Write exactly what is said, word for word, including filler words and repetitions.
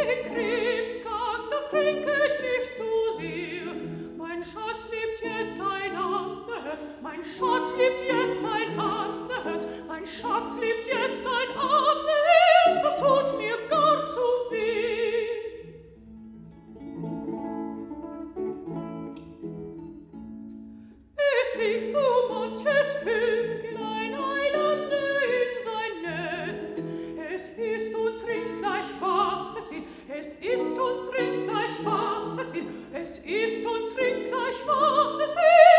den Krebsgang, das kränket mich so sehr. Mein Schatz liebt jetzt ein anderes, mein Schatz liebt jetzt ein anderes, mein Schatz liebt jetzt ein anderes, das tut mir gar zu weh. Es fliegt so manches Vögelein einander in sein Nest. Es isst und trinkt gleich, was es will. Es isst und trinkt gleich, was es will. Es isst und trinkt gleich, was es will.